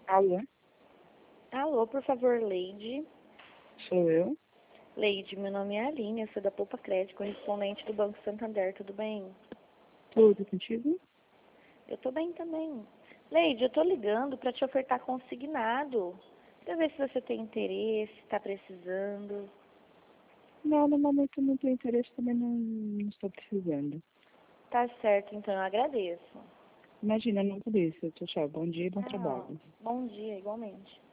Alô, Alô, por favor, Leide. sou eu. Leide, meu nome é Aline, eu sou da Poupa Crédito, correspondente do Banco Santander, tudo bem? Tudo contigo? Eu tô bem também. Leide, eu tô ligando para te ofertar consignado, pra ver se você tem interesse, está precisando. Não, no momento não tenho interesse, também não estou precisando. Tá certo, então eu agradeço. Imagina, não por isso. Tchau, tchau. Bom dia e bom Ah, trabalho. bom dia, igualmente.